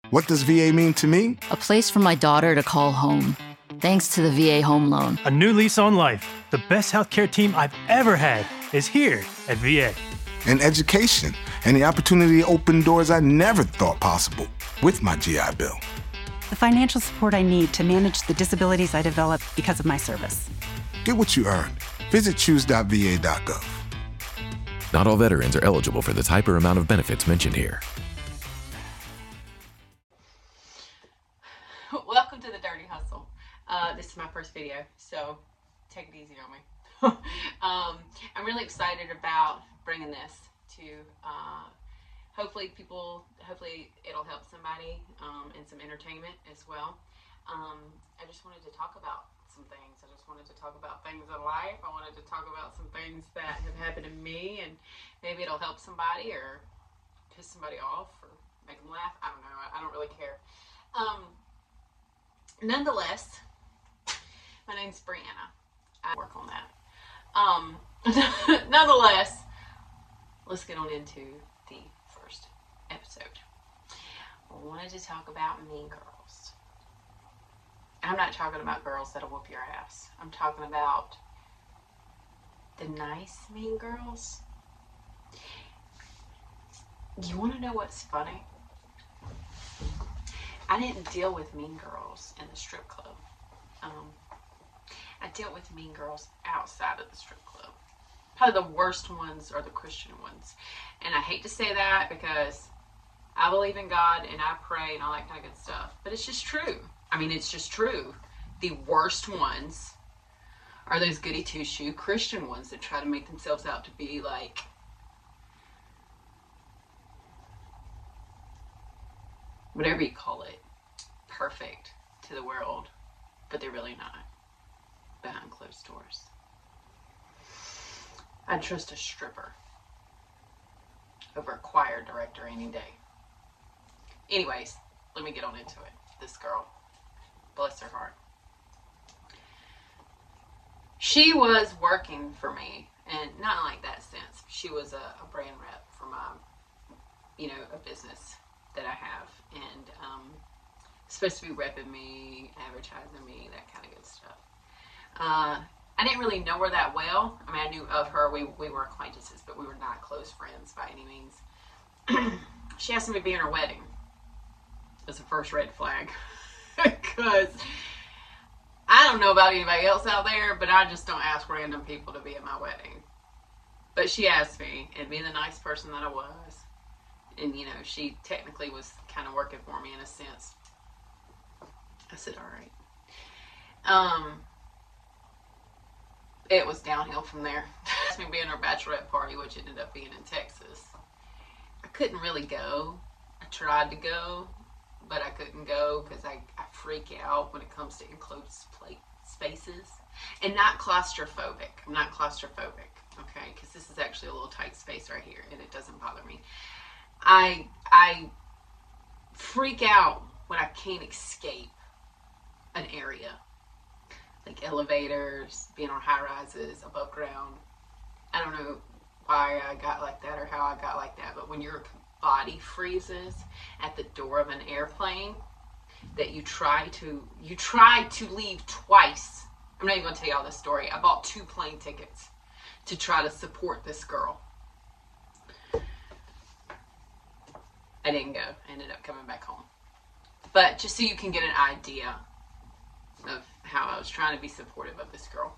What does VA mean to me? A place for my daughter to call home. Thanks to the VA Home Loan. A new lease on life. The best healthcare team I've ever had is here at VA. And education, and the opportunity to open doors I never thought possible with my GI Bill. The financial support I need to manage the disabilities I developed because of my service. Get what you earned. Visit choose.va.gov. Not all veterans are eligible for the type or amount of benefits mentioned here. Welcome to the Dirty Hustle. This is my first video, so take it easy on me. I'm really excited about bringing this to hopefully it'll help somebody and some entertainment as well. I just wanted to talk about some things. I just wanted to talk about things in life. I wanted to talk about some things that have happened to me, and maybe it'll help somebody or piss somebody off or make them laugh. I don't know. I don't really care. Nonetheless, my name's Brianna. I work on that. Nonetheless, let's get on into the first episode. I wanted to talk about Mean Girls. I'm not talking about girls that'll whoop your ass. I'm talking about the nice Mean Girls. You want to know what's funny? I didn't deal with Mean Girls in the strip club. I dealt with Mean Girls outside of the strip club. Probably the worst ones are the Christian ones. And I hate to say that because I believe in God and I pray and all that kind of good stuff. But it's just true. I mean, it's just true. The worst ones are those goody two-shoe Christian ones that try to make themselves out to be like whatever you call it, perfect to the world, but they're really not behind closed doors. I'd trust a stripper over a choir director any day. Anyways, let me get on into it. This girl, bless her heart. She was working for me, and not like that sense. She was a brand rep for my, a business that I have, and supposed to be repping me, advertising me, that kind of good stuff. I didn't really know her that well. I mean, I knew of her. We were acquaintances, but we were not close friends by any means. She asked me to be in her wedding. It was the first red flag. Because I don't know about anybody else out there, but I just don't ask random people to be at my wedding. But she asked me, and being the nice person that I was, and she technically was kind of working for me in a sense. I said, all right. It was downhill from there. Asked me to be in her bachelorette party, which ended up being in Texas. I couldn't really go. I tried to go, but I couldn't go because I freak out when it comes to enclosed spaces. And not claustrophobic. I'm not claustrophobic, okay? Because this is actually a little tight space right here, and it doesn't bother me. I freak out when I can't escape an area. Like elevators, being on high rises, above ground. I don't know why I got like that or how I got like that, but when your body freezes at the door of an airplane, that you try to leave twice. I'm not even going to tell y'all this story. I bought 2 plane tickets to try to support this girl. I didn't go. I ended up coming back home. But just so you can get an idea of how I was trying to be supportive of this girl.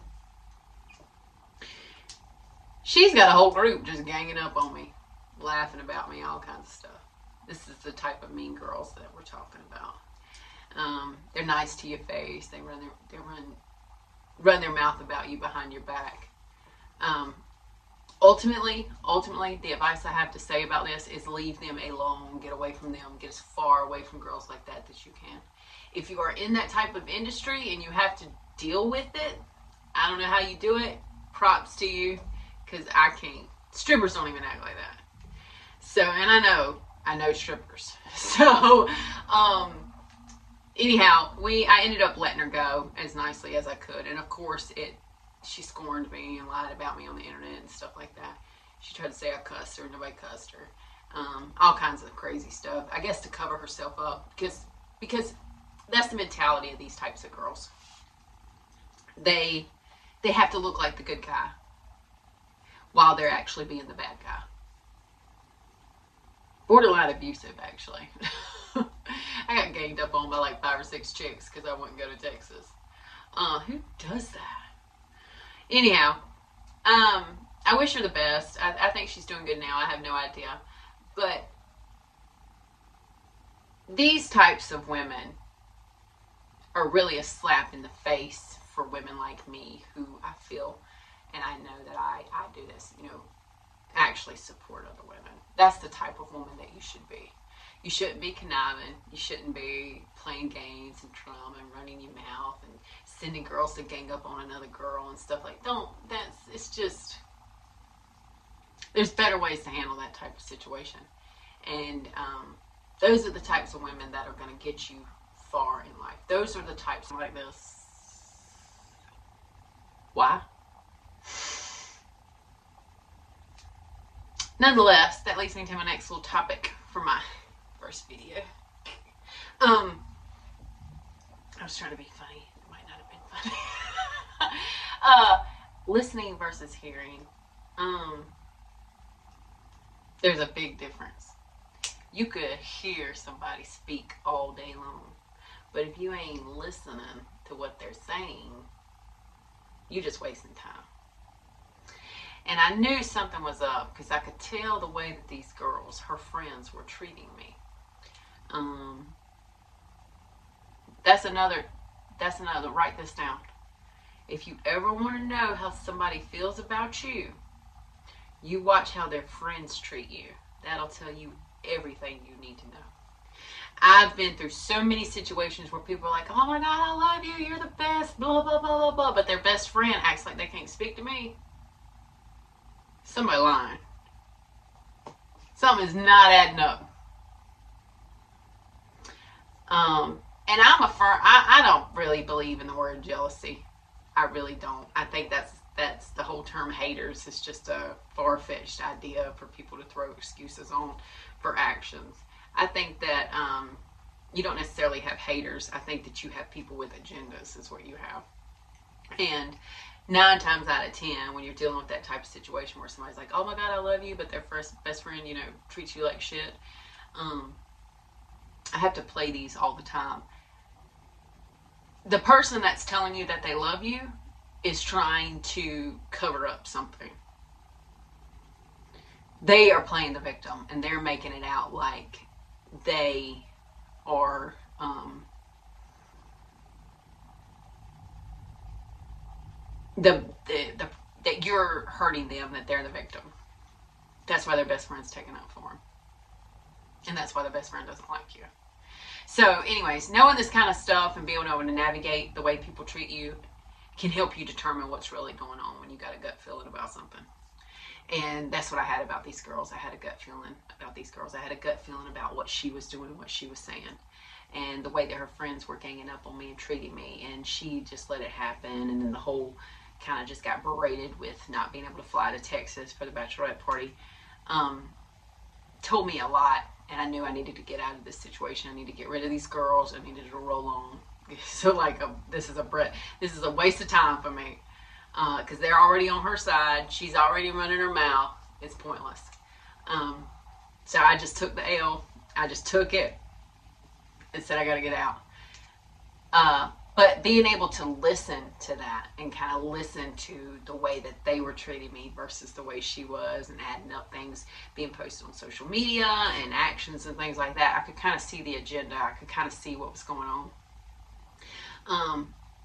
She's got a whole group just ganging up on me, laughing about me, all kinds of stuff. This is the type of mean girls that we're talking about. They're nice to your face. They run their mouth about you behind your back. Ultimately, the advice I have to say about this is leave them alone. Get away from them. Get as far away from girls like that that you can. If you are in that type of industry and you have to deal with it, I don't know how you do it. Props to you, because I can't. Strippers don't even act like that. So, and I know strippers. So, anyhow, I ended up letting her go as nicely as I could. And of course, she scorned me and lied about me on the internet and stuff like that. She tried to say I cussed her. Nobody cussed her. all kinds of crazy stuff. I guess to cover herself up, because that's the mentality of these types of girls. They have to look like the good guy while they're actually being the bad guy. Borderline abusive, actually. I got ganged up on by like 5 or 6 chicks because I wouldn't go to Texas. Who does that? Anyhow, I wish her the best. I think she's doing good now. I have no idea. But these types of women are really a slap in the face for women like me, who I feel, and I know that I do this, actually support other women. That's the type of woman that you should be. You shouldn't be conniving. You shouldn't be playing games and drama and running your mouth and sending girls to gang up on another girl and stuff like that. It's just, there's better ways to handle that type of situation. And those are the types of women that are going to get you far in life. Those are the types like this. Why? Nonetheless, that leads me to my next little topic for my first video. I was trying to be funny. It might not have been funny. Listening versus hearing. There's a big difference. You could hear somebody speak all day long, but if you ain't listening to what they're saying, you're just wasting time. And I knew something was up because I could tell the way that these girls, her friends, were treating me. That's another, write this down. If you ever want to know how somebody feels about you, you watch how their friends treat you. That'll tell you everything you need to know. I've been through so many situations where people are like, oh my God, I love you, you're the best, blah, blah, blah, blah, blah. But their best friend acts like they can't speak to me. Somebody lying. Something is not adding up. And I'm a firm, I don't really believe in the word jealousy. I really don't. I think that's the whole term haters is just a far-fetched idea for people to throw excuses on for actions. I think that you don't necessarily have haters. I think that you have people with agendas is what you have. And 9 times out of 10, when you're dealing with that type of situation where somebody's like, oh my God, I love you, but their best friend, treats you like shit. I have to play these all the time. The person that's telling you that they love you is trying to cover up something. They are playing the victim, and they're making it out like they are that you're hurting them, that they're the victim. That's why their best friend's taking up for them. And that's why their best friend doesn't like you. So anyways, knowing this kind of stuff and being able to navigate the way people treat you can help you determine what's really going on when you got a gut feeling about something. And that's what I had about these girls. I had a gut feeling about these girls. I had a gut feeling about what she was doing and what she was saying. And the way that her friends were ganging up on me and treating me. And she just let it happen. And then the whole kind of just got berated with not being able to fly to Texas for the bachelorette party. Told me a lot. And I knew I needed to get out of this situation. I needed to get rid of these girls. I needed to roll on. So this is a waste of time for me. Because they're already on her side. She's already running her mouth. It's pointless. So I just took the L. I just took it and said I got to get out. But being able to listen to that and kind of listen to the way that they were treating me versus the way she was, and adding up things being posted on social media and actions and things like that, I could kind of see the agenda. I could kind of see what was going on.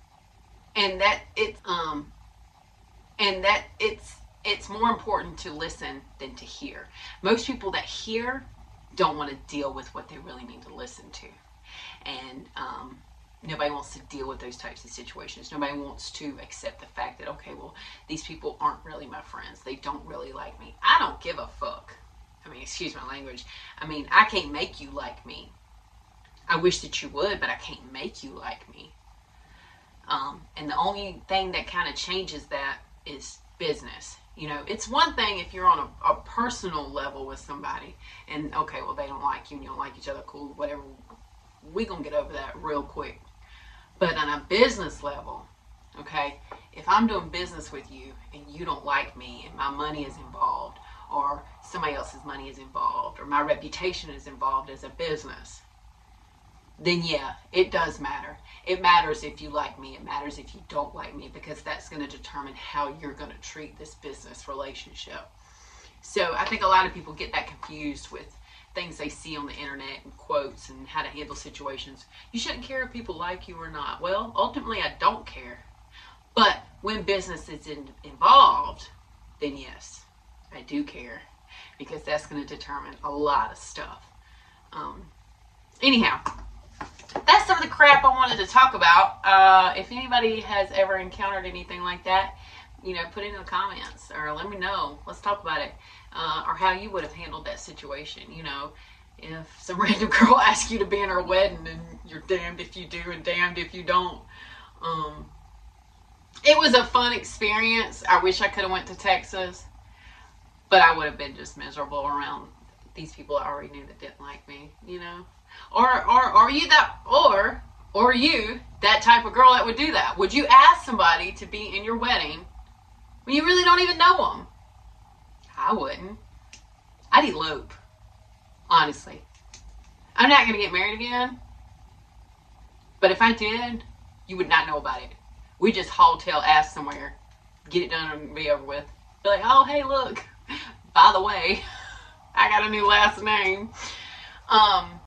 It's more important to listen than to hear. Most people that hear don't want to deal with what they really need to listen to. And nobody wants to deal with those types of situations. Nobody wants to accept the fact that, okay, well, these people aren't really my friends. They don't really like me. I don't give a fuck. I mean, excuse my language. I mean, I can't make you like me. I wish that you would, but I can't make you like me. And the only thing that kind of changes that is business. You know, it's one thing if you're on a personal level with somebody and, okay, well, they don't like you and you don't like each other, cool, whatever. We're going to get over that real quick. But on a business level, okay, if I'm doing business with you and you don't like me and my money is involved or somebody else's money is involved or my reputation is involved as a business, then yeah, it does matter. It matters if you like me. It matters if you don't like me, because that's going to determine how you're going to treat this business relationship. So I think a lot of people get that confused with things they see on the internet and quotes and how to handle situations. You shouldn't care if people like you or not. Well, ultimately, I don't care. But when business is involved, then yes, I do care, because that's going to determine a lot of stuff. Anyhow, that's some of the crap I wanted to talk about. If anybody has ever encountered anything like that, you know, put it in the comments or let me know. Let's talk about it. Or how you would have handled that situation. You know, if some random girl asks you to be in her wedding and you're damned if you do and damned if you don't. It was a fun experience. I wish I could have went to Texas, but I would have been just miserable around these people I already knew that didn't like me, you know. Or are you that, or you that type of girl that would do that? Would you ask somebody to be in your wedding when you really don't even know them? I wouldn't. I'd elope. Honestly. I'm not going to get married again. But if I did, you would not know about it. We just haul tail ass somewhere. Get it done and be over with. Be like, oh, hey, look. By the way, I got a new last name.